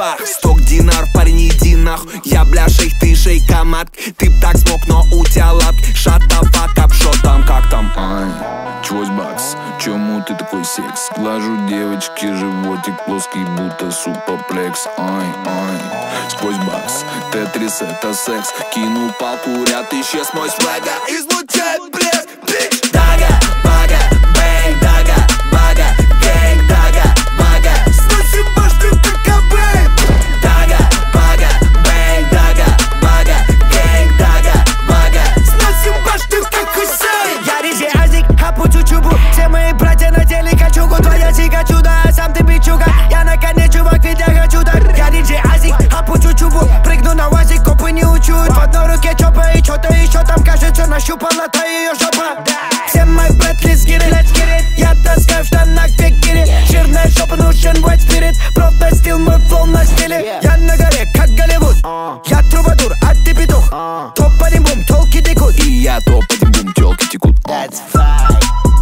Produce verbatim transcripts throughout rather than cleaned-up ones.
фах. Сток динар, парень, иди нахуй. Я бля шейх, ты шейка матки. Ты б так смог, но у тебя лапки. Shut the fuck up, шо там, как там? Ай, чего бакс? Чему ты такой секс? Глажу девочки, животик плоский, будто супоплекс. Ай, ай, сквозь бакс. Тетрис это секс. Кинул палку, ряд, исчез мой свага. Излучает блеск, бич. Дага, бага, бэнг, дага, бага, гэнг, дага, бага. Сносим башню, как Кобейн. Дага, бага, бэнг, дага, бага, гэнг, дага, бага. Сносим башню, как Хусейн. Я диджей Азик, хапучу чубу. Все мои братья надели качугу. Твоя сига чудо, а сам ты бичуга. Я на коне, чувак, ведь я хочу так. Я диджей Азик, хапучу чубу. Прыгну на вазик, копы не учут. В одной руке чопа и что-то еще там, кажется, нащупала та ее жопа. Все мои братли скири, я таскаю в штанах фигири. Жирная жопа, нужен white spirit. Просто стил мой флоу на стиле. Я на горе, как Голливуд. Я трубадур, а ты петух. Топ-один-бум, толки текут. И я топ-один-бум, тёлки текут. That's fine.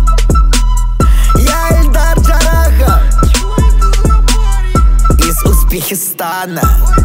Я Эльдар Джарахов из Узбекистана.